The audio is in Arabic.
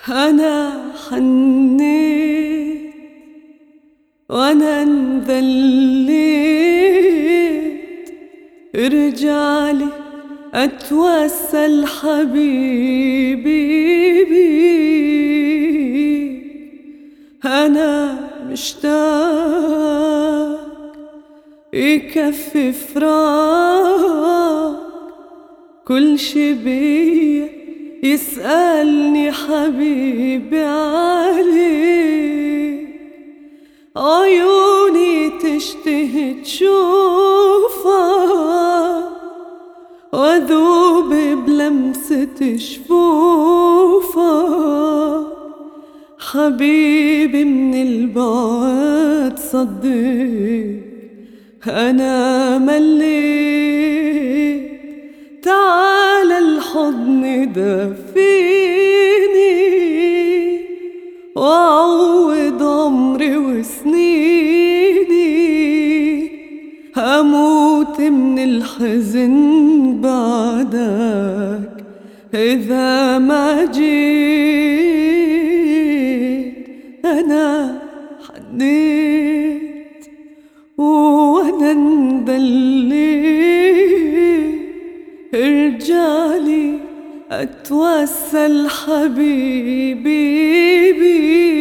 أنا حنيت وأنا انذليت، ارجعلي أتوسل حبيبي بيك. أنا مشتاق يكفي فراق، كل شي بيا يسألني حبيبي عليك. عيوني تشتهي تشوفك وأذوب بلمسة شفوفك. حبيبي من البعد صدق أنا مليت، تعال الحضن دفيني وعوض عمري وسنيني. هموت من الحزن بعدك إذا ما جيت. أنا حنيت وأنا انذليت، ارجعلي أتوسل حبيبي بيك.